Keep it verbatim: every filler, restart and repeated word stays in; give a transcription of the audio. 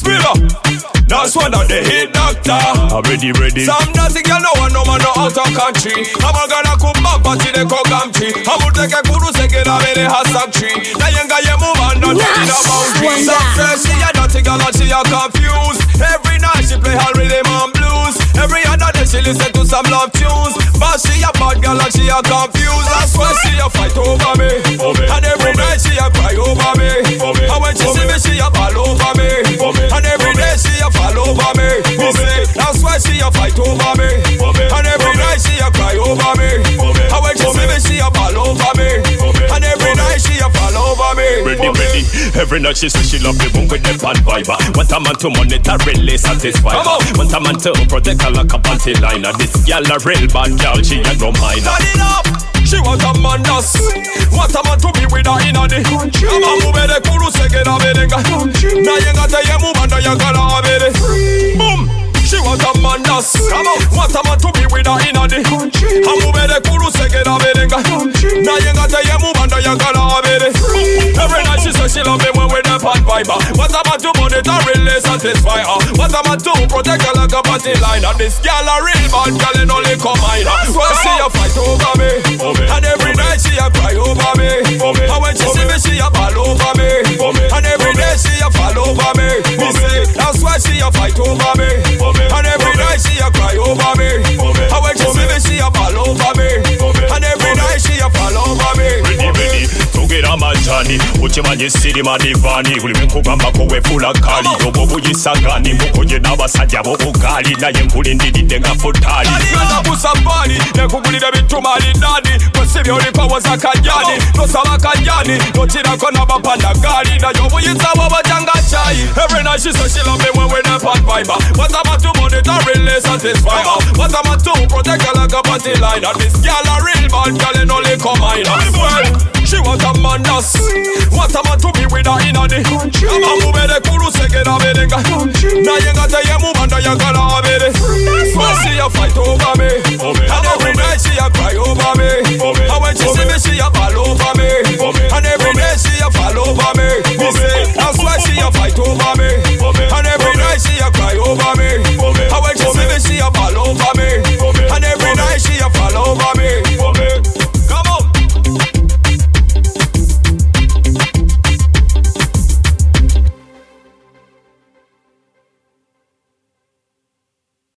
Filler. That's one of the hit doctor. Already ready. Some nothing you know and no man no out of country. I'm a gonna come back but in the Kogam tree. I will take a kuru second of any hashtag tree. Now you got your move and not in a boundary. Some say she a dirty girl and she a confused. Every night she play her rhythm and blues. Every other day she listen to some love tunes. But she a bad girl and she a confused. That's why she a fight over me. And every night she a cry over me. And when she see me she a fall over me. And every day she a fall over me. Me say that's why she a fight over me. And every night she a cry over me. And when she see me she a fall over me. And every night she a fall over me. Ready, ready. Every night she say she love the one with the bad vibe. Want a man to monetarily satisfy her. Want a man to protect her like a panty liner. This girl a real bad girl, she a no minor. Turn it up. She want a man that's want a man to be with her in a day. I'm a move the kuru second of it. Now you got to you move and you gotta have it. Boom. She want a man that's want a man to be with her in a day. I'm move the kuru second of it. Now you got to you move and you gotta have it. Every night she says she love me when we the bad vibe. What am I to monitor really satisfy her? What am I to protect her like a party liner? This girl a real bad girl and only come minor. So I see her fight over me. And every night she a cry over me. And when she see me she a fall over me. And every day she a fall over me. Me say that's why she a fight over me. And every night she a cry over me. And when she see me she a fall over me. And every night she a fall over me. Ready, ready. Tugera majani ukimanyi siri madivani buli wenkugamba ko wefula kali obwo buyisagani mukoje n'abasajja b'obugaali naye nkulindiridde nga futali nabusa bali nekugulira bitumali ndani kwesibya olikowoza kajani tosaba kajani notirako n'abapandagali naye obuyinza bw'obajanga kyayi. Every night she says she love me when we the bad vibe. What am I to monetarily satisfy her? What am I to protect her like a party liner? This girl a real bad girl and only come minor. Well, she want a man that's want a man to be with her in a day. I'm a move the kuru second of it. Now you got to you move and you gotta have it. So she a fight over me. And every night she a cry over me. And when she see me she